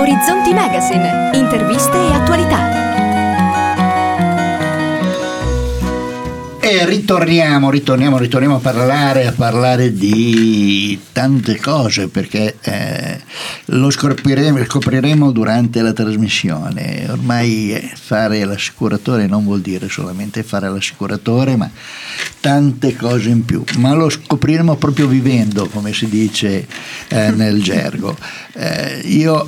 Orizzonti Magazine, interviste e attualità. E ritorniamo a parlare di tante cose, perché lo scopriremo durante la trasmissione. Ormai fare l'assicuratore non vuol dire solamente fare l'assicuratore, ma tante cose in più, ma lo scopriremo proprio vivendo, come si dice nel gergo. Io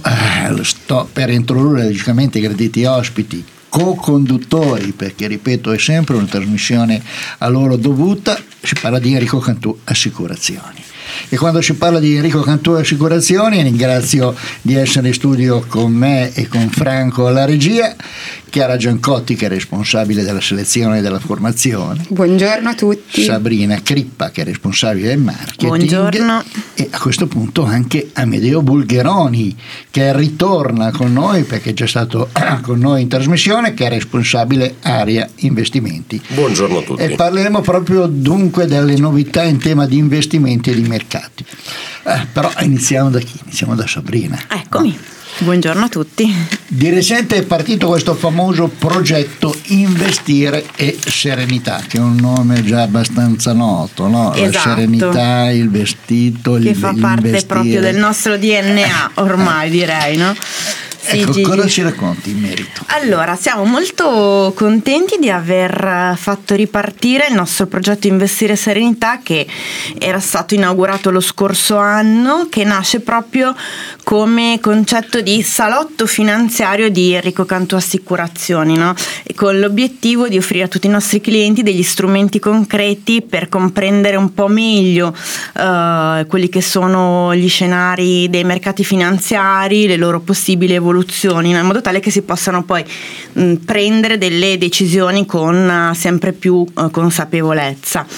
sto per introdurre logicamente i graditi ospiti co-conduttori, perché ripeto è sempre una trasmissione a loro dovuta. Si parla di Enrico Cantù Assicurazioni, e quando si parla di Enrico Cantù Assicurazioni ringrazio di essere in studio con me e con Franco alla regia, Chiara Giancotti che è responsabile della selezione e della formazione. Buongiorno a tutti. Sabrina Crippa che è responsabile del marketing. Buongiorno. E a questo punto anche Amedeo Bulgheroni che ritorna con noi, perché è già stato con noi in trasmissione, che è responsabile area investimenti. Buongiorno a tutti. E parleremo proprio dunque delle novità in tema di investimenti e di mercati. Però iniziamo da chi? Iniziamo da Sabrina. Eccomi. Buongiorno a tutti. Di recente è partito questo famoso progetto Investire e Serenità, che è un nome già abbastanza noto, no? Esatto. La serenità, il vestito, che fa parte proprio del nostro DNA ormai, direi, no? Sì, ecco, Gigi. cosa ci racconti in merito? Allora, siamo molto contenti di aver fatto ripartire il nostro progetto Investire Serenità, che era stato inaugurato lo scorso anno, che nasce proprio come concetto di salotto finanziario di Enrico Cantù Assicurazioni, no? E con l'obiettivo di offrire a tutti i nostri clienti degli strumenti concreti per comprendere un po' meglio quelli che sono gli scenari dei mercati finanziari, le loro possibili evoluzioni, in modo tale che si possano poi prendere delle decisioni con sempre più consapevolezza.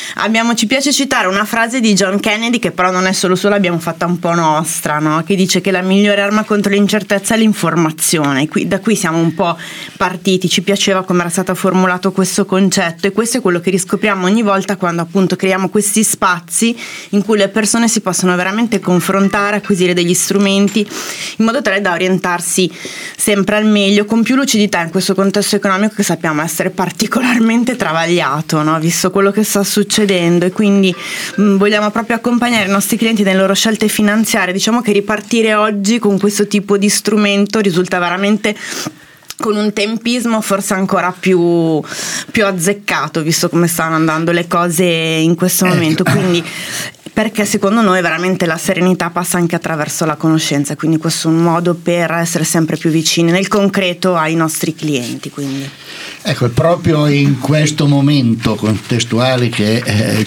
Ci piace citare una frase di John Kennedy, che però non è solo sua, l'abbiamo fatta un po' nostra, no? Che dice che la migliore arma contro l'incertezza è l'informazione. Da qui siamo un po' partiti, ci piaceva come era stato formulato questo concetto, e questo è quello che riscopriamo ogni volta quando appunto creiamo questi spazi in cui le persone si possono veramente confrontare, acquisire degli strumenti in modo tale da orientarsi sempre al meglio, con più lucidità in questo contesto economico che sappiamo essere particolarmente travagliato, no? Visto quello che sta succedendo. E quindi vogliamo proprio accompagnare i nostri clienti nelle loro scelte finanziarie. Diciamo che ripartire oggi con questo tipo di strumento risulta veramente con un tempismo forse ancora più azzeccato, visto come stanno andando le cose in questo momento. Quindi, perché secondo noi veramente la serenità passa anche attraverso la conoscenza, quindi questo è un modo per essere sempre più vicini nel concreto ai nostri clienti. Quindi. Ecco, è proprio in questo momento contestuale che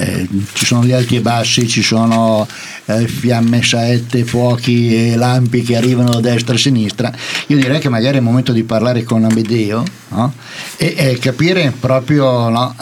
ci sono gli alti e bassi, ci sono fiamme, saette, fuochi e lampi che arrivano da destra e sinistra. Io direi che magari è il momento di parlare con Amedeo, no? e capire proprio, no,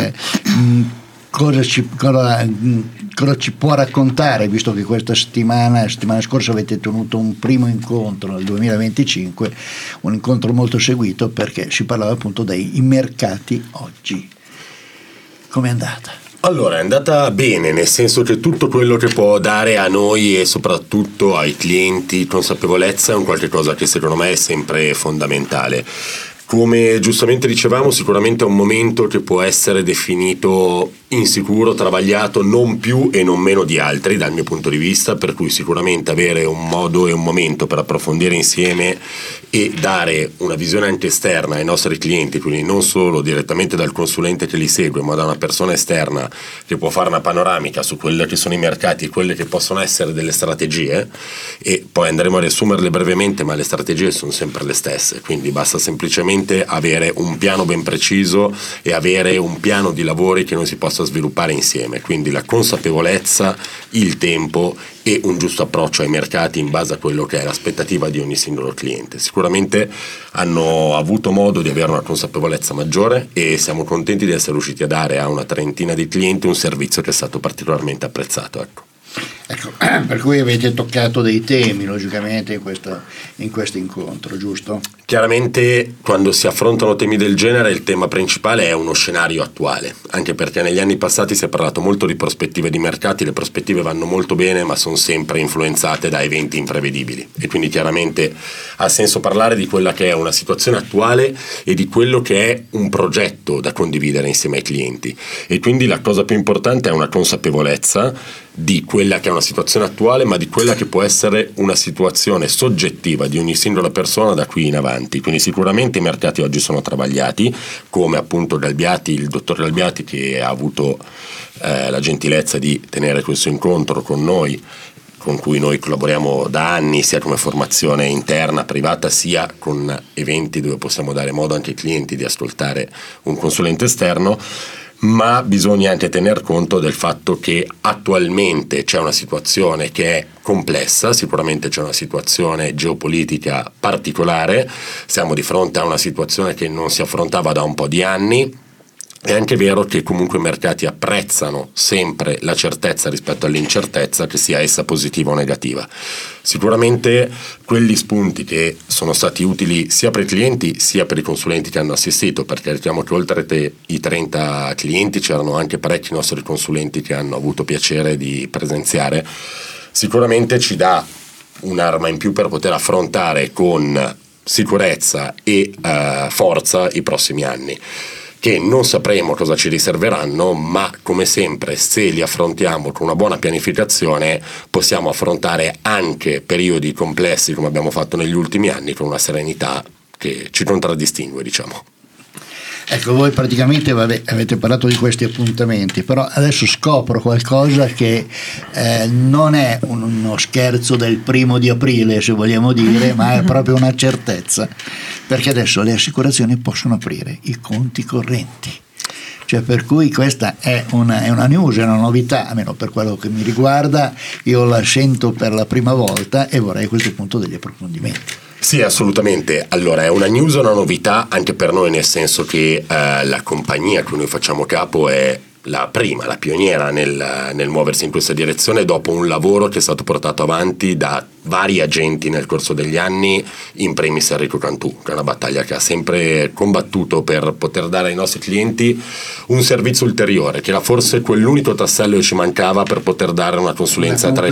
cosa ci può raccontare, visto che la settimana scorsa avete tenuto un primo incontro nel 2025, un incontro molto seguito, perché si parlava appunto dei mercati oggi. Com'è andata? Allora, è andata bene, nel senso che tutto quello che può dare a noi e soprattutto ai clienti consapevolezza è un qualche cosa che secondo me è sempre fondamentale. Come giustamente dicevamo, sicuramente è un momento che può essere definito insicuro, travagliato, non più e non meno di altri dal mio punto di vista, per cui sicuramente avere un modo e un momento per approfondire insieme e dare una visione anche esterna ai nostri clienti, quindi non solo direttamente dal consulente che li segue, ma da una persona esterna che può fare una panoramica su quelli che sono i mercati e quelle che possono essere delle strategie, e poi andremo a riassumerle brevemente, ma le strategie sono sempre le stesse, quindi basta semplicemente avere un piano ben preciso e avere un piano di lavori che noi si possa sviluppare insieme, quindi la consapevolezza, il tempo e un giusto approccio ai mercati in base a quello che è l'aspettativa di ogni singolo cliente. Sicuramente hanno avuto modo di avere una consapevolezza maggiore e siamo contenti di essere riusciti a dare a una trentina di clienti un servizio che è stato particolarmente apprezzato. Ecco, per cui avete toccato dei temi logicamente in questo incontro, giusto? Chiaramente quando si affrontano temi del genere il tema principale è uno scenario attuale, anche perché negli anni passati si è parlato molto di prospettive di mercati, le prospettive vanno molto bene ma sono sempre influenzate da eventi imprevedibili e quindi chiaramente ha senso parlare di quella che è una situazione attuale e di quello che è un progetto da condividere insieme ai clienti, e quindi la cosa più importante è una consapevolezza di quella che è una situazione attuale, ma di quella che può essere una situazione soggettiva di ogni singola persona da qui in avanti. Quindi sicuramente i mercati oggi sono travagliati, come appunto Galbiati, il dottor Galbiati, che ha avuto la gentilezza di tenere questo incontro con noi, con cui noi collaboriamo da anni, sia come formazione interna, privata, sia con eventi dove possiamo dare modo anche ai clienti di ascoltare un consulente esterno. Ma bisogna anche tener conto del fatto che attualmente c'è una situazione che è complessa, sicuramente c'è una situazione geopolitica particolare, siamo di fronte a una situazione che non si affrontava da un po' di anni. È anche vero che comunque i mercati apprezzano sempre la certezza rispetto all'incertezza, che sia essa positiva o negativa. Sicuramente quegli spunti che sono stati utili sia per i clienti sia per i consulenti che hanno assistito, perché diciamo che oltre i 30 clienti c'erano anche parecchi nostri consulenti che hanno avuto piacere di presenziare, sicuramente ci dà un'arma in più per poter affrontare con sicurezza e forza i prossimi anni, che non sapremo cosa ci riserveranno, ma come sempre se li affrontiamo con una buona pianificazione possiamo affrontare anche periodi complessi come abbiamo fatto negli ultimi anni con una serenità che ci contraddistingue, diciamo. Ecco, voi praticamente avete parlato di questi appuntamenti, però adesso scopro qualcosa che non è uno scherzo del 1° aprile, se vogliamo dire, ma è proprio una certezza, perché adesso le assicurazioni possono aprire i conti correnti. Cioè, per cui questa è una news, è una novità, almeno per quello che mi riguarda, io la sento per la prima volta e vorrei a questo punto degli approfondimenti. Sì, assolutamente. Allora, è una news, una novità anche per noi, nel senso che la compagnia a cui noi facciamo capo è la prima, la pioniera nel muoversi in questa direzione, dopo un lavoro che è stato portato avanti da vari agenti nel corso degli anni, in primis Enrico Cantù, che è una battaglia che ha sempre combattuto per poter dare ai nostri clienti un servizio ulteriore, che era forse quell'unico tassello che ci mancava per poter dare una consulenza a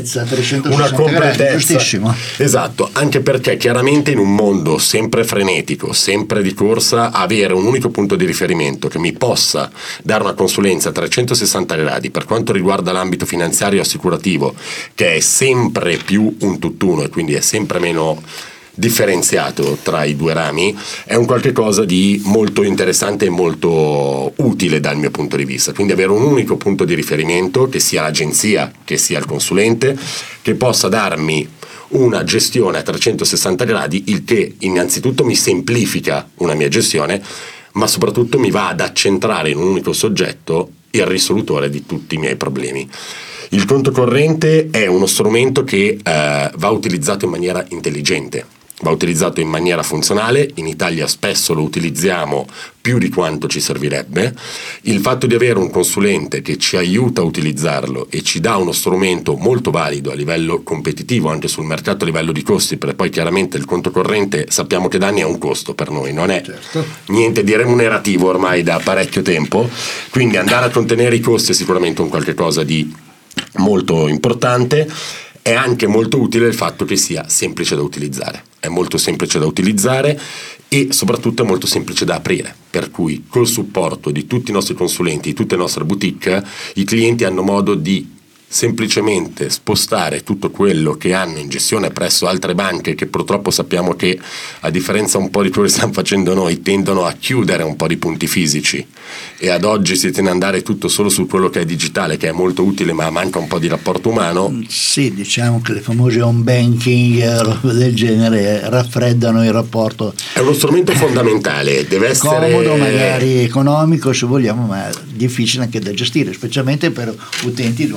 360 una completezza, giustissimo. Esatto, anche perché chiaramente in un mondo sempre frenetico, sempre di corsa, avere un unico punto di riferimento che mi possa dare una consulenza a 360 gradi per quanto riguarda l'ambito finanziario e assicurativo, che è sempre più un tutt'uno e quindi è sempre meno differenziato tra i due rami, è un qualche cosa di molto interessante e molto utile dal mio punto di vista. Quindi avere un unico punto di riferimento, che sia l'agenzia, che sia il consulente, che possa darmi una gestione a 360 gradi, il che innanzitutto mi semplifica una mia gestione, ma soprattutto mi va ad accentrare in un unico soggetto il risolutore di tutti i miei problemi. Il conto corrente è uno strumento che va utilizzato in maniera intelligente, va utilizzato in maniera funzionale. In Italia spesso lo utilizziamo più di quanto ci servirebbe. Il fatto di avere un consulente che ci aiuta a utilizzarlo e ci dà uno strumento molto valido a livello competitivo anche sul mercato a livello di costi, perché poi chiaramente il conto corrente sappiamo che da anni è un costo per noi, non è niente di remunerativo ormai da parecchio tempo, quindi andare a contenere i costi è sicuramente un qualche cosa di molto importante. È anche molto utile il fatto che sia semplice da utilizzare, è molto semplice da utilizzare e soprattutto è molto semplice da aprire, per cui col supporto di tutti i nostri consulenti, di tutte le nostre boutique, i clienti hanno modo di semplicemente spostare tutto quello che hanno in gestione presso altre banche, che purtroppo sappiamo che, a differenza un po' di quello che stiamo facendo noi, tendono a chiudere un po' di punti fisici e ad oggi si tende ad andare tutto solo su quello che è digitale, che è molto utile ma manca un po' di rapporto umano. Sì, diciamo che le famose home banking del genere raffreddano il rapporto. È uno strumento fondamentale, deve essere comodo, magari economico se vogliamo, ma difficile anche da gestire, specialmente per utenti di una certa età.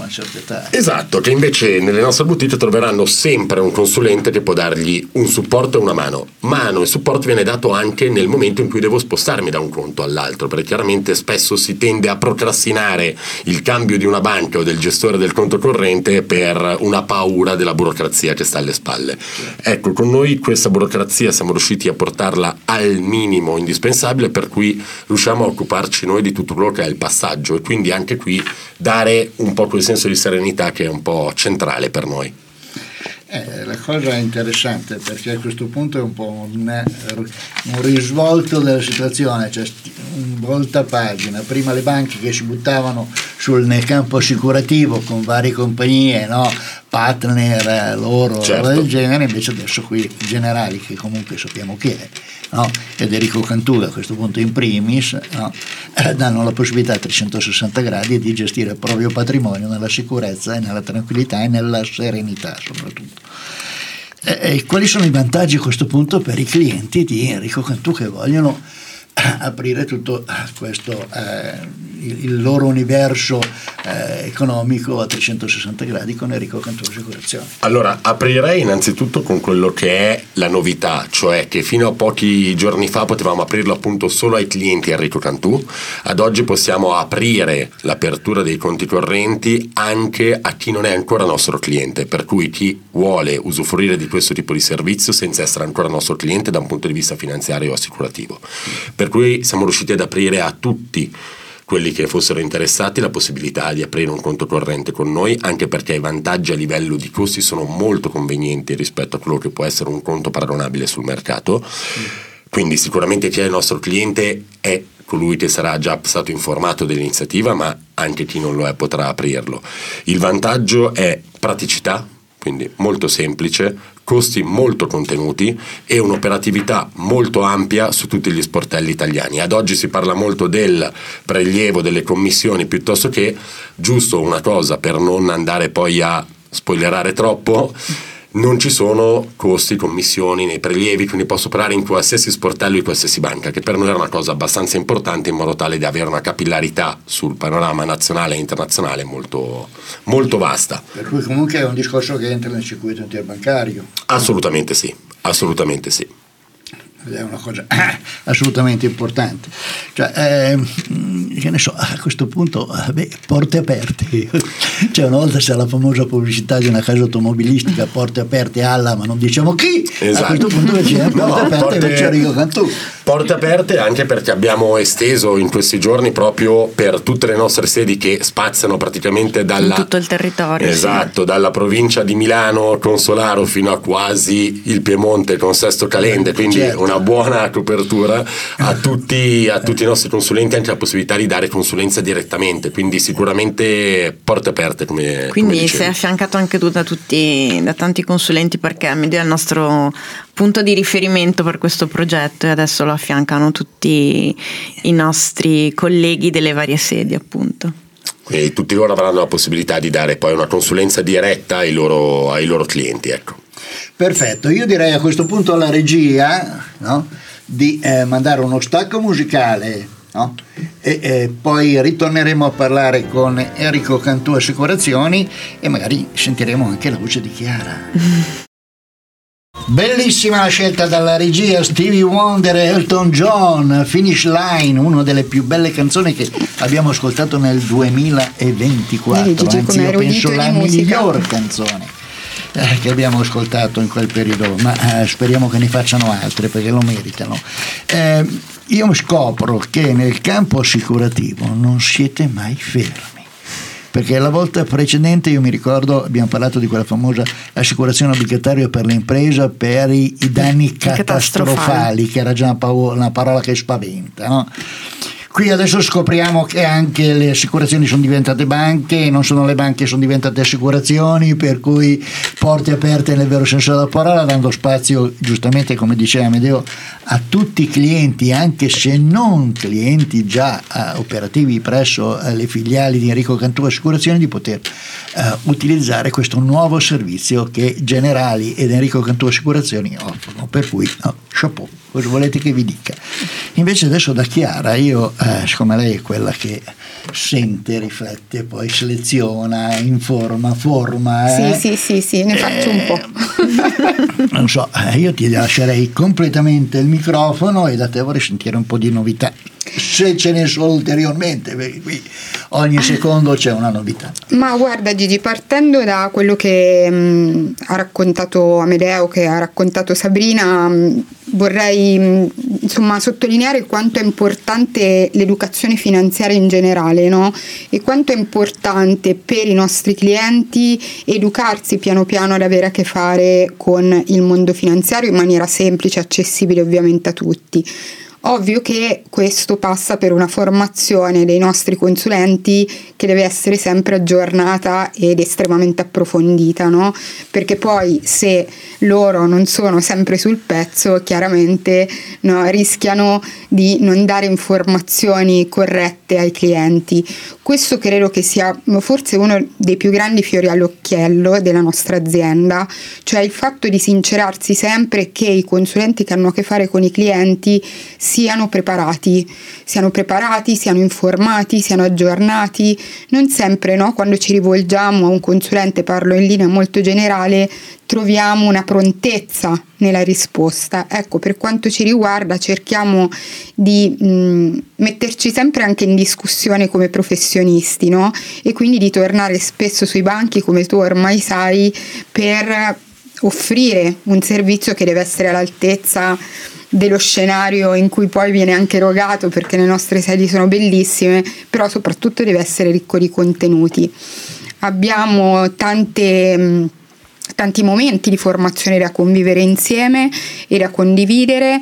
libertà. Esatto, che invece nelle nostre boutique troveranno sempre un consulente che può dargli un supporto e una mano. Mano e supporto viene dato anche nel momento in cui devo spostarmi da un conto all'altro, perché chiaramente spesso si tende a procrastinare il cambio di una banca o del gestore del conto corrente per una paura della burocrazia che sta alle spalle. Ecco, con noi questa burocrazia siamo riusciti a portarla al minimo indispensabile, per cui riusciamo a occuparci noi di tutto quello che è il passaggio, e quindi anche qui dare un po' quel senso di serenità che è un po' centrale per noi. La cosa è interessante, perché a questo punto è un po' un risvolto della situazione, cioè un voltapagina. Prima le banche che si buttavano nel campo assicurativo con varie compagnie, no? Partner loro, certo, del genere, invece adesso qui Generali, che comunque sappiamo chi è, no? Ed Enrico Cantù a questo punto in primis, no? Danno la possibilità a 360 gradi di gestire il proprio patrimonio nella sicurezza e nella tranquillità e nella serenità soprattutto. E quali sono i vantaggi a questo punto per i clienti di Enrico Cantù che vogliono aprire tutto questo il loro universo economico a 360 gradi con Enrico Cantù Assicurazioni? Allora, aprirei innanzitutto con quello che è la novità, cioè che fino a pochi giorni fa potevamo aprirlo appunto solo ai clienti Enrico Cantù. Ad oggi possiamo aprire l'apertura dei conti correnti anche a chi non è ancora nostro cliente, per cui chi vuole usufruire di questo tipo di servizio senza essere ancora nostro cliente da un punto di vista finanziario o assicurativo. Per cui siamo riusciti ad aprire a tutti quelli che fossero interessati la possibilità di aprire un conto corrente con noi, anche perché i vantaggi a livello di costi sono molto convenienti rispetto a quello che può essere un conto paragonabile sul mercato. Quindi sicuramente chi è il nostro cliente è colui che sarà già stato informato dell'iniziativa, ma anche chi non lo è potrà aprirlo. Il vantaggio è praticità, quindi molto semplice, costi molto contenuti e un'operatività molto ampia su tutti gli sportelli italiani. Ad oggi si parla molto del prelievo delle commissioni, piuttosto che, giusto una cosa per non andare poi a spoilerare troppo, non ci sono costi, commissioni nei prelievi, quindi posso operare in qualsiasi sportello di qualsiasi banca, che per noi era una cosa abbastanza importante, in modo tale da avere una capillarità sul panorama nazionale e internazionale molto, molto vasta. Per cui comunque è un discorso che entra nel circuito interbancario. Assolutamente sì, assolutamente sì. È una cosa assolutamente importante, cioè, che ne so, a questo punto porte aperte, cioè una volta c'è la famosa pubblicità di una casa automobilistica, porte aperte alla, ma non diciamo chi, esatto. A questo punto c'è porte aperte invece Enrico Cantù. Porte aperte anche perché abbiamo esteso in questi giorni proprio per tutte le nostre sedi che spaziano praticamente in tutto il territorio, esatto, sì. Dalla provincia di Milano con Solaro fino a quasi il Piemonte con Sesto Calende, quindi certo, una buona copertura a tutti i nostri consulenti, anche la possibilità di dare consulenza direttamente, quindi sicuramente porte aperte come sei affiancato anche tu da tanti consulenti, perché Amedeo è il nostro punto di riferimento per questo progetto e adesso lo affiancano tutti i nostri colleghi delle varie sedi, appunto. Quindi tutti loro avranno la possibilità di dare poi una consulenza diretta ai loro clienti, ecco. Perfetto, io direi a questo punto alla regia, no, di mandare uno stacco musicale, no? E poi ritorneremo a parlare con Enrico Cantù Assicurazioni e magari sentiremo anche la voce di Chiara. Bellissima la scelta dalla regia, Stevie Wonder e Elton John, Finish Line, una delle più belle canzoni che abbiamo ascoltato nel 2024, anzi io penso la miglior canzone che abbiamo ascoltato in quel periodo, ma speriamo che ne facciano altre perché lo meritano. Io scopro che nel campo assicurativo non siete mai fermi, perché la volta precedente io mi ricordo abbiamo parlato di quella famosa assicurazione obbligatoria per l'impresa per i danni catastrofali, che era già una parola che spaventa, no? Qui adesso scopriamo che anche le assicurazioni sono diventate banche, non sono le banche, sono diventate assicurazioni, per cui porte aperte nel vero senso della parola, dando spazio, giustamente come diceva Amedeo, a tutti i clienti, anche se non clienti già operativi presso le filiali di Enrico Cantù Assicurazioni, di poter utilizzare questo nuovo servizio che Generali ed Enrico Cantù Assicurazioni offrono. per cui chapeau, cosa volete che vi dica? Invece adesso da Chiara, io siccome lei è quella che sente, riflette, poi seleziona, informa, forma. Sì, ne faccio un po'. Non so, io ti lascerei completamente il microfono e da te vorrei sentire un po' di novità, se ce ne sono ulteriormente, perché qui ogni secondo c'è una novità. Ma guarda Gigi, partendo da quello che ha raccontato Amedeo, che ha raccontato Sabrina, vorrei sottolineare quanto è importante l'educazione finanziaria in generale, no? E quanto è importante per i nostri clienti educarsi piano piano ad avere a che fare con il mondo finanziario in maniera semplice, accessibile ovviamente a tutti. Ovvio che questo passa per una formazione dei nostri consulenti che deve essere sempre aggiornata ed estremamente approfondita, no? Perché poi se loro non sono sempre sul pezzo, chiaramente rischiano di non dare informazioni corrette ai clienti. Questo credo che sia forse uno dei più grandi fiori all'occhiello della nostra azienda, cioè il fatto di sincerarsi sempre che i consulenti che hanno a che fare con i clienti siano preparati, siano informati, siano aggiornati. Non sempre, quando ci rivolgiamo a un consulente, parlo in linea molto generale, troviamo una prontezza nella risposta. Ecco, per quanto ci riguarda cerchiamo di metterci sempre anche in discussione come professionisti, e quindi di tornare spesso sui banchi, come tu ormai sai, per offrire un servizio che deve essere all'altezza dello scenario in cui poi viene anche erogato, perché le nostre sedi sono bellissime, però soprattutto deve essere ricco di contenuti. Abbiamo tanti momenti di formazione da convivere insieme e da condividere,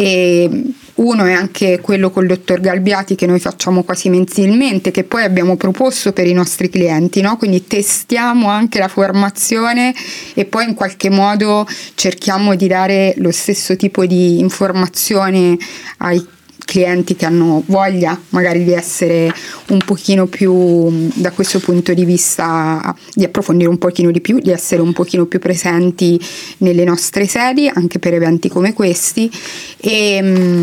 e uno è anche quello col dottor Galbiati che noi facciamo quasi mensilmente, che poi abbiamo proposto per i nostri clienti, quindi testiamo anche la formazione e poi in qualche modo cerchiamo di dare lo stesso tipo di informazione ai clienti che hanno voglia magari di essere un pochino più, da questo punto di vista, di approfondire un pochino di più, di essere un pochino più presenti nelle nostre sedi anche per eventi come questi, e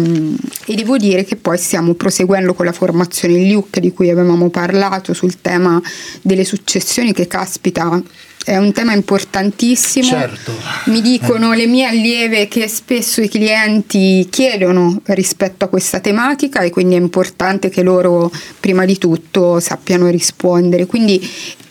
devo dire che poi stiamo proseguendo con la formazione LIUC di cui avevamo parlato sul tema delle successioni, che caspita è un tema importantissimo. Certo. Mi dicono le mie allieve che spesso i clienti chiedono rispetto a questa tematica, e quindi è importante che loro prima di tutto sappiano rispondere. Quindi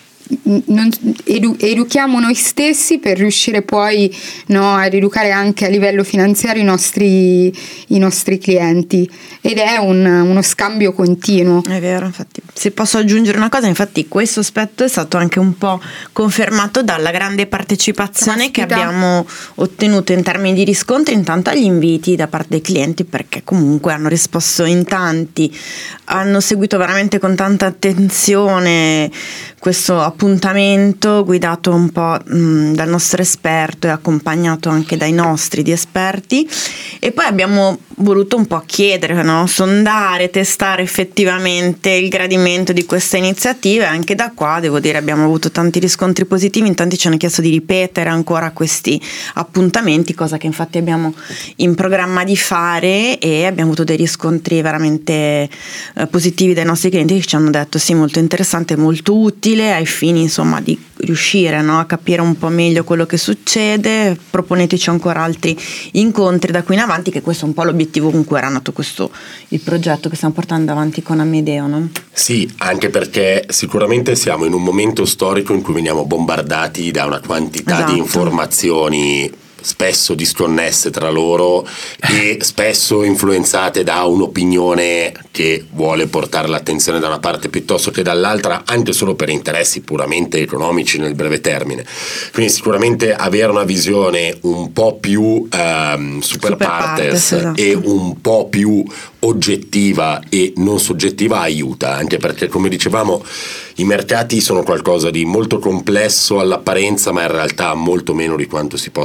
educhiamo noi stessi per riuscire poi ad educare anche a livello finanziario i nostri clienti, ed è uno scambio continuo. È vero, infatti, se posso aggiungere una cosa, infatti questo aspetto è stato anche un po' confermato dalla grande partecipazione che abbiamo ottenuto in termini di riscontri, intanto agli inviti da parte dei clienti, perché comunque hanno risposto in tanti, hanno seguito veramente con tanta attenzione questo appuntamento guidato un po' dal nostro esperto e accompagnato anche dai nostri di esperti, e poi abbiamo voluto un po' chiedere, sondare, testare effettivamente il gradimento di questa iniziativa, e anche da qua devo dire abbiamo avuto tanti riscontri positivi, in tanti ci hanno chiesto di ripetere ancora questi appuntamenti, cosa che infatti abbiamo in programma di fare, e abbiamo avuto dei riscontri veramente positivi dai nostri clienti che ci hanno detto sì, molto interessante, molto utile ai fini di riuscire a capire un po' meglio quello che succede, proponeteci ancora altri incontri da qui in avanti, che questo è un po' l'obiettivo con cui era nato il progetto che stiamo portando avanti con Amedeo, no? Sì, anche perché sicuramente siamo in un momento storico in cui veniamo bombardati da una quantità di informazioni spesso disconnesse tra loro e spesso influenzate da un'opinione che vuole portare l'attenzione da una parte piuttosto che dall'altra, anche solo per interessi puramente economici nel breve termine. Quindi sicuramente avere una visione un po' più super partes, esatto, e un po' più oggettiva e non soggettiva aiuta, anche perché, come dicevamo, i mercati sono qualcosa di molto complesso all'apparenza, ma in realtà molto meno di quanto si possa pensare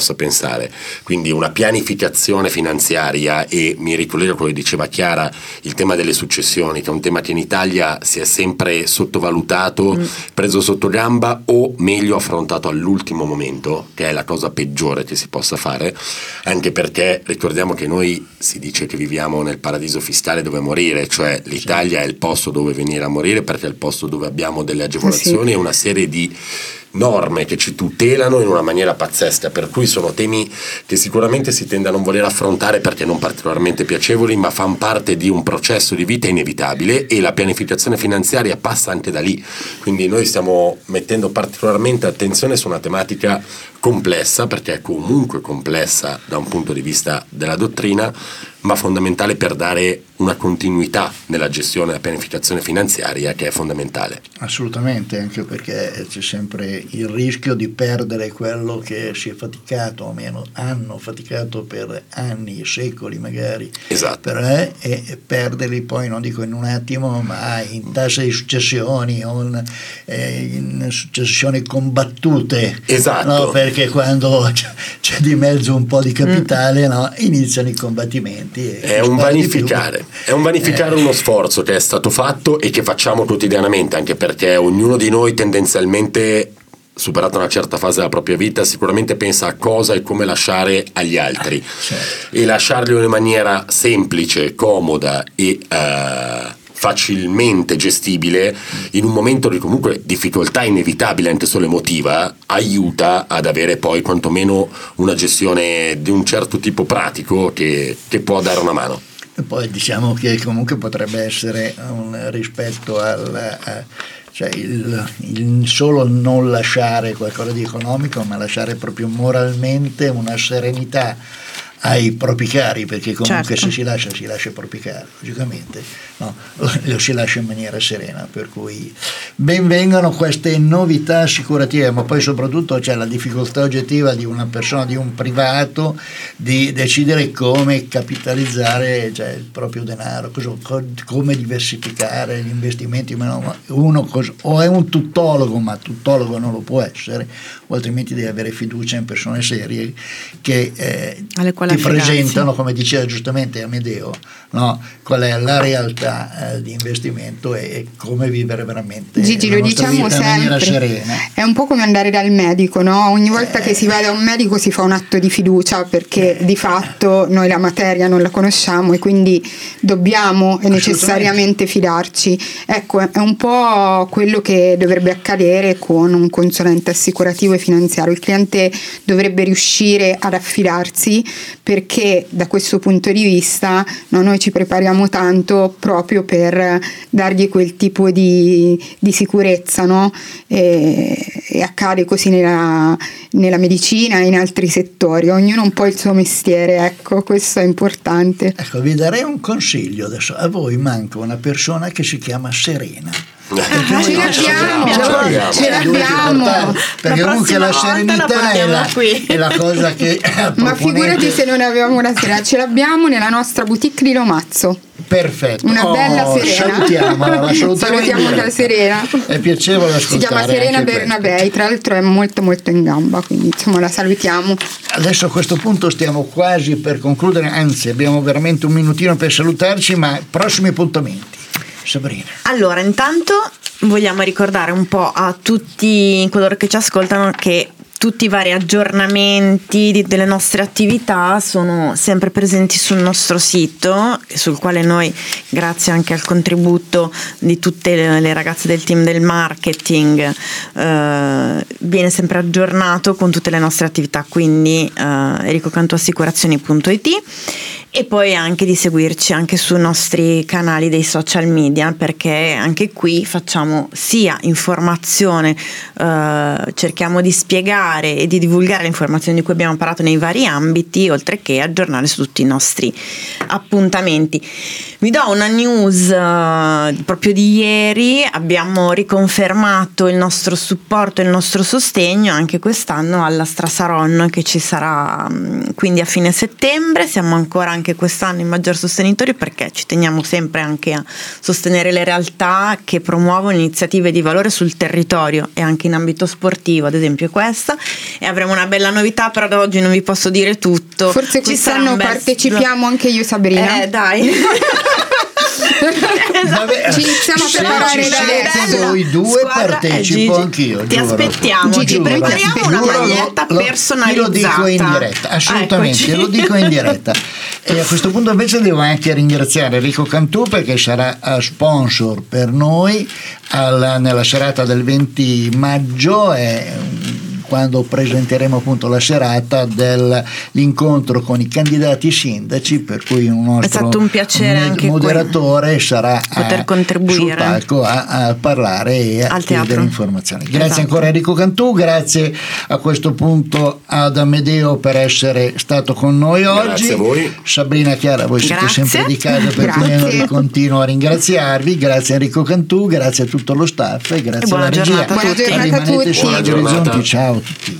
affrontare. Quindi una pianificazione finanziaria, e mi ricollego a quello che diceva Chiara, il tema delle successioni, che è un tema che in Italia si è sempre sottovalutato, preso sotto gamba, o meglio affrontato all'ultimo momento, che è la cosa peggiore che si possa fare, anche perché ricordiamo che noi si dice che viviamo nel paradiso fiscale dove morire, cioè l'Italia è il posto dove venire a morire, perché è il posto dove abbiamo delle agevolazioni e una serie di norme che ci tutelano in una maniera pazzesca, per cui sono temi che sicuramente si tende a non voler affrontare perché non particolarmente piacevoli, ma fanno parte di un processo di vita inevitabile, e la pianificazione finanziaria passa anche da lì. Quindi noi stiamo mettendo particolarmente attenzione su una tematica complessa, perché è comunque complessa da un punto di vista della dottrina, ma fondamentale per dare una continuità nella gestione della pianificazione finanziaria, che è fondamentale. Assolutamente, anche perché c'è sempre il rischio di perdere quello che si è faticato, o meno hanno faticato per anni, secoli magari, Esatto. E perderli poi, non dico in un attimo, ma in tasse di successioni o in successioni combattute. Esatto. No? Perché quando c'è di mezzo un po' di capitale, no? Iniziano i combattimenti. È un vanificare uno sforzo che è stato fatto e che facciamo quotidianamente, anche perché ognuno di noi tendenzialmente, superata una certa fase della propria vita, sicuramente pensa a cosa e come lasciare agli altri, certo. E lasciarlo in maniera semplice, comoda e facilmente gestibile in un momento di comunque difficoltà inevitabile, anche solo emotiva, aiuta ad avere poi quantomeno una gestione di un certo tipo pratico che può dare una mano. E poi diciamo che comunque potrebbe essere un rispetto cioè il solo non lasciare qualcosa di economico, ma lasciare proprio moralmente una serenità ai propri cari, perché comunque certo. se si lascia i propri cari, logicamente, no? Lo si lascia in maniera serena, per cui benvengano queste novità assicurative, ma poi soprattutto c'è la difficoltà oggettiva di una persona, di un privato, di decidere come capitalizzare, cioè, il proprio denaro, come diversificare gli investimenti. Uno o è un tuttologo, ma tuttologo non lo può essere, o altrimenti deve avere fiducia in persone serie che alle quali ti affidarsi. presentano, come diceva giustamente Amedeo, no? Qual è la realtà di investimento e come vivere veramente Gigi, la lo nostra diciamo vita in maniera sempre, serena. è un po' come andare dal medico, no? Ogni volta che si va da un medico si fa un atto di fiducia, perché di fatto noi la materia non la conosciamo e quindi dobbiamo necessariamente fidarci. Ecco, è un po' quello che dovrebbe accadere con un consulente assicurativo e finanziario. Il cliente dovrebbe riuscire ad affidarsi, perché da questo punto di vista noi ci prepariamo tanto proprio per dargli quel tipo di sicurezza, no? E accade così nella medicina e in altri settori, ognuno un po' il suo mestiere, ecco, questo è importante. Ecco, vi darei un consiglio adesso. A voi manca una persona che si chiama Serena. Ce l'abbiamo. Perché comunque la serenità è la cosa che ma figurati se non avevamo una Serena. Ce l'abbiamo nella nostra boutique di Lomazzo. Perfetto, una bella Serena. Salutiamo la Serena, è piacevole ascoltare. Si chiama Serena Bernabei, tra l'altro è molto molto in gamba, quindi insomma la salutiamo. Adesso a questo punto stiamo quasi per concludere, anzi abbiamo veramente un minutino per salutarci, ma prossimi appuntamenti. Sabrina. Allora, intanto vogliamo ricordare un po' a tutti coloro che ci ascoltano che tutti i vari aggiornamenti delle nostre attività sono sempre presenti sul nostro sito, sul quale noi, grazie anche al contributo di tutte le ragazze del team del marketing, viene sempre aggiornato con tutte le nostre attività, quindi ericocantoassicurazioni.it, e poi anche di seguirci anche sui nostri canali dei social media, perché anche qui facciamo sia informazione, cerchiamo di spiegare e di divulgare le informazioni di cui abbiamo parlato nei vari ambiti, oltre che aggiornare su tutti i nostri appuntamenti. Vi do una news proprio di ieri: abbiamo riconfermato il nostro supporto e il nostro sostegno anche quest'anno alla Strasaron, che ci sarà quindi a fine settembre. Siamo ancora anche anche quest'anno i maggior sostenitori, perché ci teniamo sempre anche a sostenere le realtà che promuovono iniziative di valore sul territorio e anche in ambito sportivo, ad esempio questa, e avremo una bella novità, però da oggi non vi posso dire tutto. Forse quest'anno partecipiamo anche io e Sabrina. Dai. Vabbè, ci iniziamo a preparare se adesso. voi due partecipo anch'io. Ti giuro. aspettiamo, Gigi, ti prepariamo una Giuro, maglietta lo personalizzata. dico in diretta, assolutamente, Eccoci. lo dico in diretta. E a questo punto invece devo anche ringraziare Enrico Cantù, perché sarà sponsor per noi nella serata del 20 maggio quando presenteremo appunto la serata dell'incontro con i candidati sindaci, per cui un nostro è stato un piacere anche moderatore sarà poter contribuire sul palco a parlare e a chiedere informazioni. Grazie esatto. ancora Enrico Cantù, grazie a questo punto ad Amedeo per essere stato con noi oggi. Grazie a voi. Sabrina, Chiara, voi siete Grazie. sempre di casa, per cui io continuo a ringraziarvi. Grazie a Enrico Cantù, grazie a tutto lo staff e grazie buona alla regia. giornata a tutti. Buona giornata a Rimanete tutti. sugli Buona giornata. orizzonti, ciao a tutti.